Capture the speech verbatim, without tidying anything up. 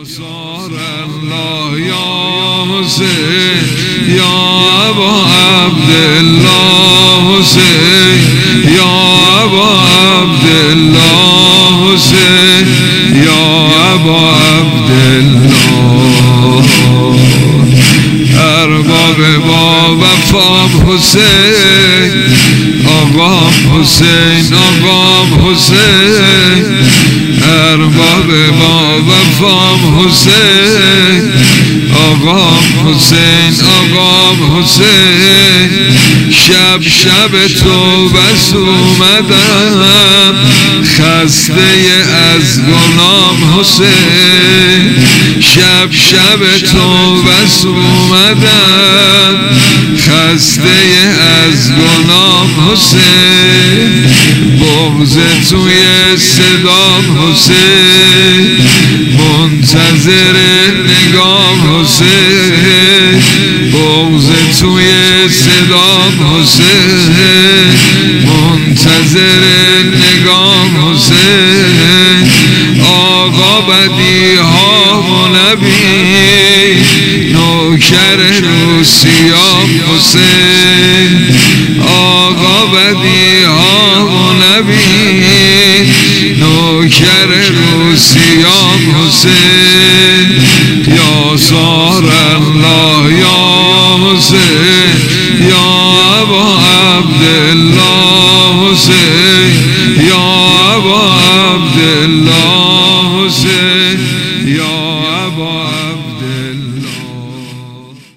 زار الله یا حسین یا ابا عبدالله حسین یا ابا عبدالله حسین یا ابا عبدالله ارباب با وفام حسین آقام حسین آقام حسین ارباب با وفام حسین آقام حسین آقام حسین شب شب تو بس اومدم خسته از گنام حسین شب شب تو بس اومدم خسته از گنام حسین بغض توی صدام حسین منتظر نگام حسین بغض توی صدام حسین منتظر نگام حسین آقا بدی ها و نبی نوکر روسیام حسین آقا بدی ها و نبی نوکر روسیام حسین یا زار الله یا حسین یا ابا عبدالله حسین